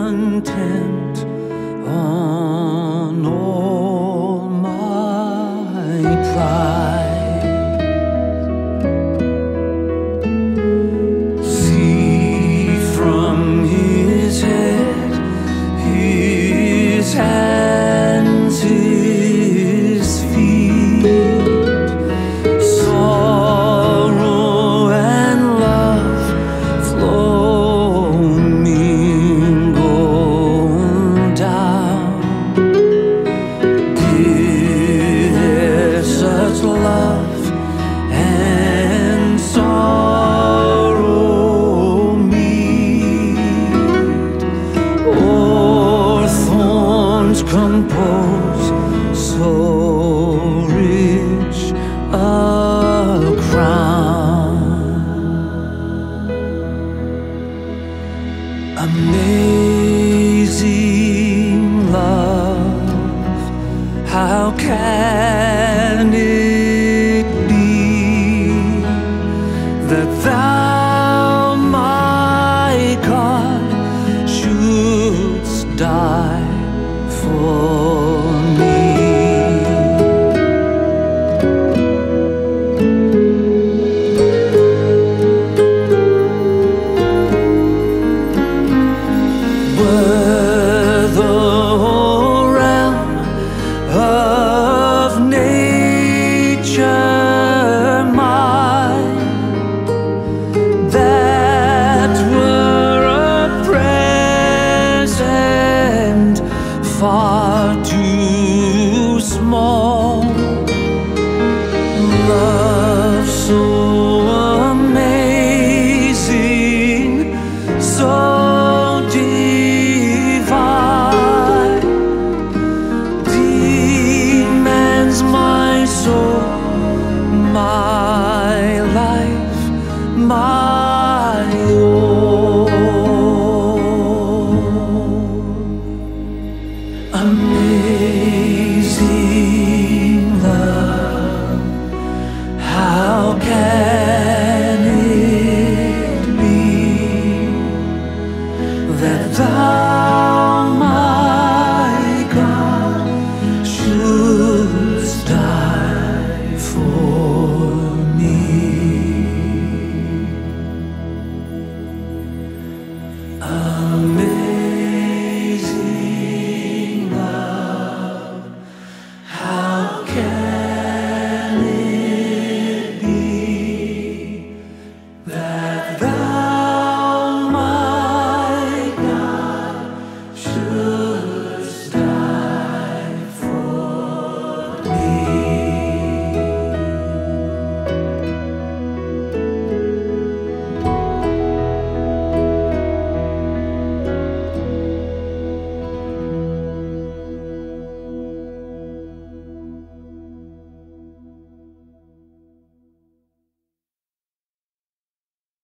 content on all my pride. See from his head, his hands, his feet, sorrow and love flow mingle down. Did such love and sorrow meet, or thorns compose so rich a crown? Amazing love, how can it be that thou, my God, shouldst die for me? Were the realm of nature mine, that were a present far too small. Love so amazing, so divine, demands my soul, my life, my all. Amazing love, how can it be that thou, my God, shouldst die for me?